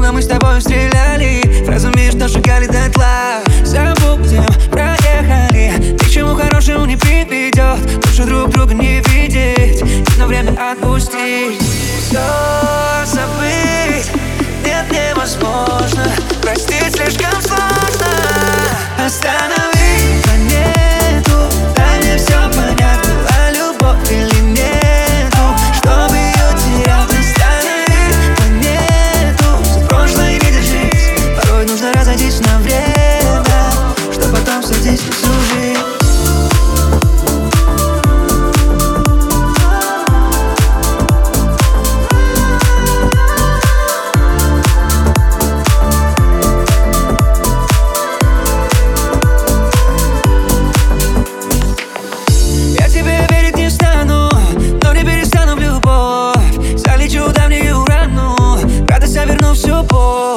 Словно мы с тобой стреляли, разумеешь, что сжигали дотла. Забудем, проехали, ни к чему хорошему не приведет. Лучше друг друга не видеть, но время отпустить. Все забыть нет, невозможно, простить слишком сложно. Останови планету, дай мне все понять, была любовь или нету, чтобы ее терять. Останови планету, за прошлое не держись, порой нужно разойтись на время, чтоб потом садись и служить. Верну всю боль.